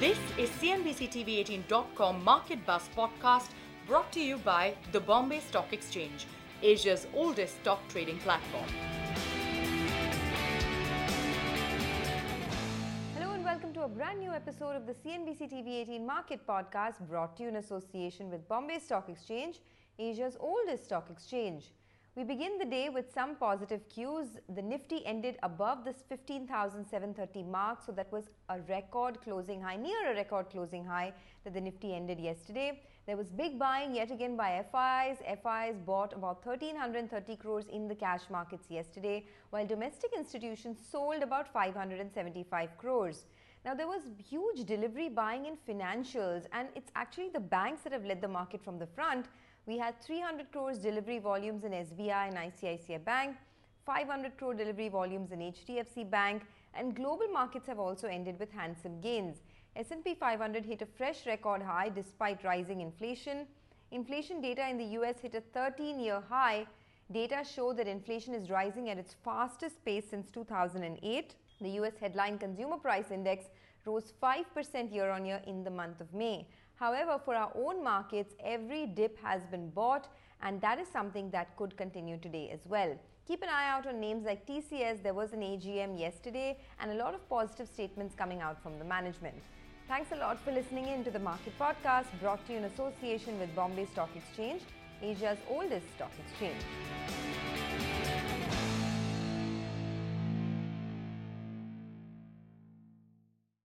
This is CNBC-TV18.com Market Buzz podcast brought to you by the Bombay Stock Exchange, Asia's oldest stock trading platform. Hello and welcome to a brand new episode of the CNBC-TV18 Market podcast brought to you in association with Bombay Stock Exchange, Asia's oldest stock exchange. We begin the day with some positive cues. The Nifty ended above this 15,730 mark, so that was a record closing high, near a record closing high that the Nifty ended yesterday. There was big buying yet again by FIs. FIs bought about 1,330 crores in the cash markets yesterday, while domestic institutions sold about 575 crores. Now, there was huge delivery buying in financials, and it's actually the banks that have led the market from the front. We had 300 crores delivery volumes in SBI and ICICI Bank, 500 crore delivery volumes in HDFC Bank, and global markets have also ended with handsome gains. S&P 500 hit a fresh record high despite rising inflation. Inflation data in the US hit a 13-year high. Data show that inflation is rising at its fastest pace since 2008. The US headline consumer price index rose 5% year-on-year in the month of May. However, for our own markets, every dip has been bought, and that is something that could continue today as well. Keep an eye out on names like TCS. There was an AGM yesterday and a lot of positive statements coming out from the management. Thanks a lot for listening in to the Market Podcast brought to you in association with Bombay Stock Exchange, Asia's oldest stock exchange.